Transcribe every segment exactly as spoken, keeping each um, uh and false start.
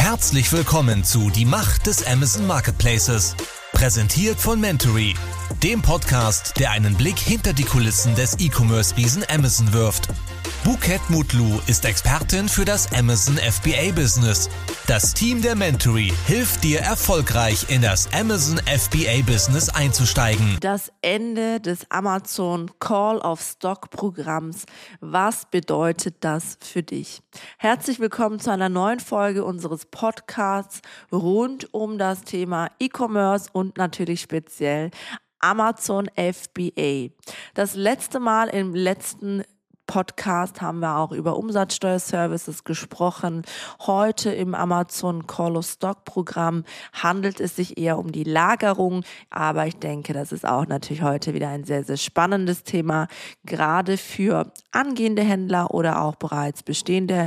Herzlich willkommen zu Die Macht des Amazon Marketplaces. Präsentiert von Mentory, dem Podcast, der einen Blick hinter die Kulissen des E-Commerce-Riesen Amazon wirft. Buket Mutlu ist Expertin für das Amazon F B A-Business. Das Team der Mentory hilft dir erfolgreich in das Amazon F B A-Business einzusteigen. Das Ende des Amazon Call-of-Stock-Programms. Was bedeutet das für dich? Herzlich willkommen zu einer neuen Folge unseres Podcasts rund um das Thema E-Commerce und natürlich speziell Amazon F B A. Das letzte Mal im letzten Podcast haben wir auch über Umsatzsteuerservices gesprochen. Heute im Amazon Call-of-Stock-Programm handelt es sich eher um die Lagerung, aber ich denke, das ist auch natürlich heute wieder ein sehr, sehr spannendes Thema, gerade für angehende Händler oder auch bereits bestehende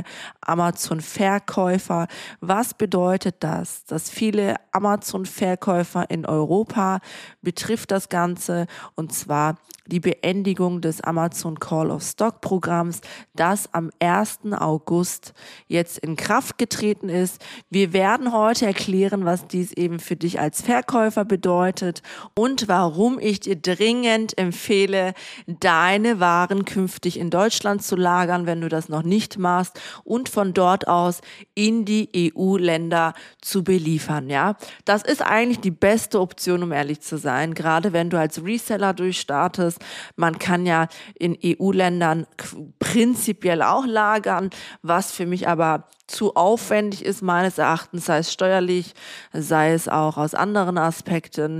Amazon-Verkäufer. Was bedeutet das? Dass viele Amazon-Verkäufer in Europa betrifft das Ganze, und zwar die Beendigung des Amazon Call-of-Stock-Programms, das am ersten August jetzt in Kraft getreten ist. Wir werden heute erklären, was dies eben für dich als Verkäufer bedeutet und warum ich dir dringend empfehle, deine Waren künftig in Deutschland zu lagern, wenn du das noch nicht machst, und von dort aus in die E U-Länder zu beliefern. Ja, das ist eigentlich die beste Option, um ehrlich zu sein, gerade wenn du als Reseller durchstartest. Man kann ja in E U-Ländern prinzipiell auch lagern, was für mich aber zu aufwendig ist, meines Erachtens, sei es steuerlich, sei es auch aus anderen Aspekten,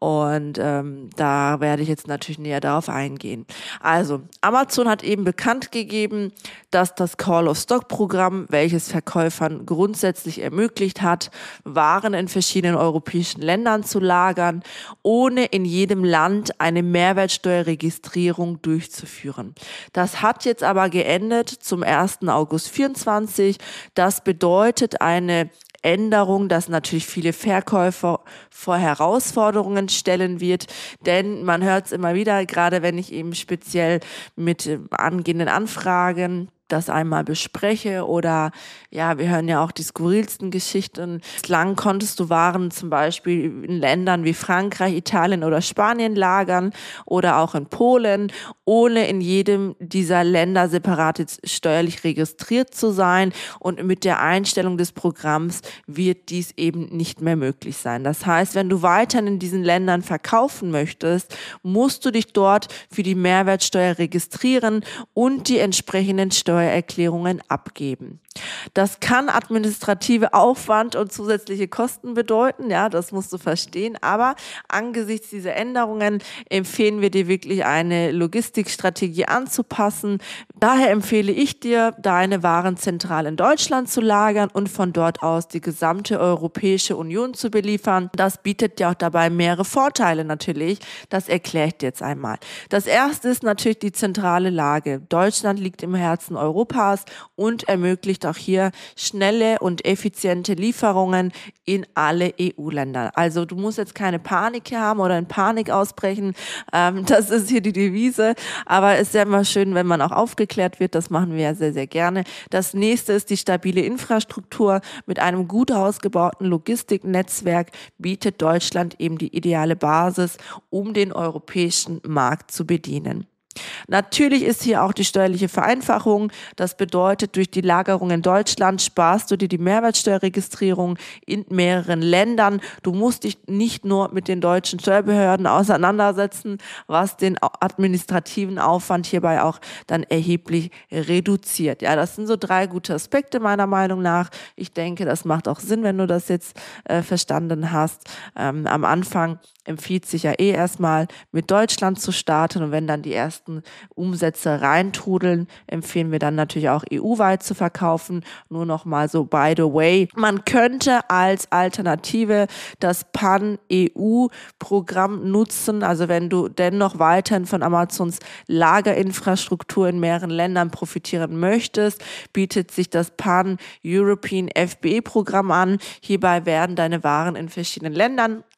und ähm, da werde ich jetzt natürlich näher darauf eingehen. Also, Amazon hat eben bekannt gegeben, dass das Call-of-Stock-Programm, welches Verkäufern grundsätzlich ermöglicht hat, Waren in verschiedenen europäischen Ländern zu lagern, ohne in jedem Land eine Mehrwertsteuerregistrierung durchzuführen. Das hat jetzt aber geendet zum ersten August vierundzwanzig. Das bedeutet eine Änderung, dass natürlich viele Verkäufer vor Herausforderungen stellen wird, denn man hört es immer wieder, gerade wenn ich eben speziell mit angehenden Anfragen das einmal bespreche, oder ja, wir hören ja auch die skurrilsten Geschichten. Bislang konntest du Waren zum Beispiel in Ländern wie Frankreich, Italien oder Spanien lagern oder auch in Polen, ohne in jedem dieser Länder separat jetzt steuerlich registriert zu sein, und mit der Einstellung des Programms wird dies eben nicht mehr möglich sein. Das heißt, wenn du weiterhin in diesen Ländern verkaufen möchtest, musst du dich dort für die Mehrwertsteuer registrieren und die entsprechenden Steuern Steuererklärungen abgeben. Das kann administrative Aufwand und zusätzliche Kosten bedeuten, ja, das musst du verstehen, aber angesichts dieser Änderungen empfehlen wir dir wirklich, eine Logistikstrategie anzupassen. Daher empfehle ich dir, deine Waren zentral in Deutschland zu lagern und von dort aus die gesamte Europäische Union zu beliefern. Das bietet dir auch dabei mehrere Vorteile natürlich, das erkläre ich dir jetzt einmal. Das erste ist natürlich die zentrale Lage. Deutschland liegt im Herzen Europas und ermöglicht auch hier schnelle und effiziente Lieferungen in alle E U-Länder. Also du musst jetzt keine Panik haben oder in Panik ausbrechen. Ähm, das ist hier die Devise. Aber es ist ja immer schön, wenn man auch aufgeklärt wird. Das machen wir ja sehr, sehr gerne. Das nächste ist die stabile Infrastruktur. Mit einem gut ausgebauten Logistiknetzwerk bietet Deutschland eben die ideale Basis, um den europäischen Markt zu bedienen. Natürlich ist hier auch die steuerliche Vereinfachung. Das bedeutet, durch die Lagerung in Deutschland sparst du dir die Mehrwertsteuerregistrierung in mehreren Ländern. Du musst dich nicht nur mit den deutschen Steuerbehörden auseinandersetzen, was den administrativen Aufwand hierbei auch dann erheblich reduziert. Ja, das sind so drei gute Aspekte meiner Meinung nach. Ich denke, das macht auch Sinn, wenn du das jetzt äh, verstanden hast. Ähm, am Anfang empfiehlt sich ja eh erstmal mit Deutschland zu starten, und wenn dann die ersten Umsätze reintrudeln, empfehlen wir dann natürlich auch E U-weit zu verkaufen. Nur noch mal so by the way, man könnte als Alternative das Pan-E U-Programm nutzen, also wenn du dennoch weiterhin von Amazons Lagerinfrastruktur in mehreren Ländern profitieren möchtest, bietet sich das Pan-European F B A-Programm an. Hierbei werden deine Waren in verschiedenen Ländern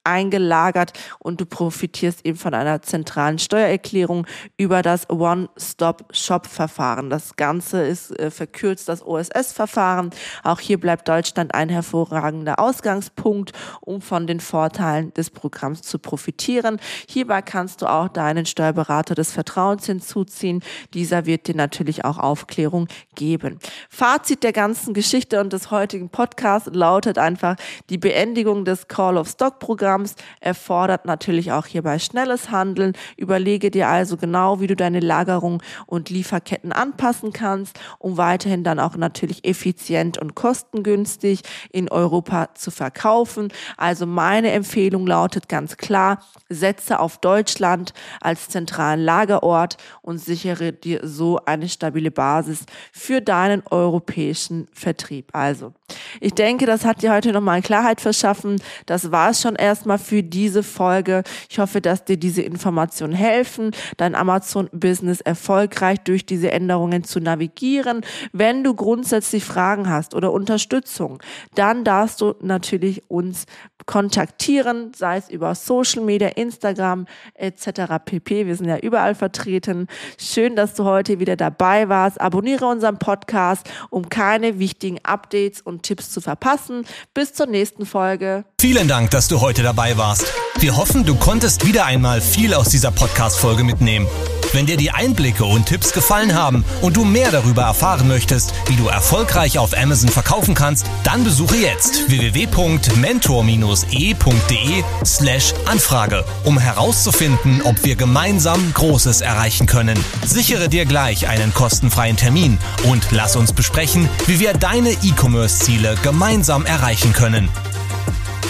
eingelagert und du profitierst eben von einer zentralen Steuererklärung über das One-Stop-Shop-Verfahren. Das Ganze ist äh, verkürzt das O S S-Verfahren. Auch hier bleibt Deutschland ein hervorragender Ausgangspunkt, um von den Vorteilen des Programms zu profitieren. Hierbei kannst du auch deinen Steuerberater des Vertrauens hinzuziehen. Dieser wird dir natürlich auch Aufklärung geben. Fazit der ganzen Geschichte und des heutigen Podcasts lautet einfach, die Beendigung des Call-of-Stock-Programms erfordert natürlich auch hierbei schnelles Handeln. Überlege dir also genau, wie du deine Lagerung und Lieferketten anpassen kannst, um weiterhin dann auch natürlich effizient und kostengünstig in Europa zu verkaufen. Also meine Empfehlung lautet ganz klar, setze auf Deutschland als zentralen Lagerort und sichere dir so eine stabile Basis für deinen europäischen Vertrieb. Also, ich denke, das hat dir heute nochmal Klarheit verschaffen. Das war es schon erstmal für diese Folge. Ich hoffe, dass dir diese Informationen helfen, dein Amazon-Business erfolgreich durch diese Änderungen zu navigieren. Wenn du grundsätzlich Fragen hast oder Unterstützung, dann darfst du natürlich uns kontaktieren, sei es über Social Media, Instagram et cetera pp. Wir sind ja überall vertreten. Schön, dass du heute wieder dabei warst. Abonniere unseren Podcast, um keine wichtigen Updates und Tipps zu verpassen. Bis zur nächsten Folge. Vielen Dank, dass du heute dabei warst. Wir hoffen, du konntest wieder einmal viel aus dieser Podcast-Folge mitnehmen. Wenn dir die Einblicke und Tipps gefallen haben und du mehr darüber erfahren möchtest, wie du erfolgreich auf Amazon verkaufen kannst, dann besuche jetzt w w w punkt mentor dash e punkt de slash Anfrage, um herauszufinden, ob wir gemeinsam Großes erreichen können. Sichere dir gleich einen kostenfreien Termin und lass uns besprechen, wie wir deine E-Commerce-Ziele gemeinsam erreichen können.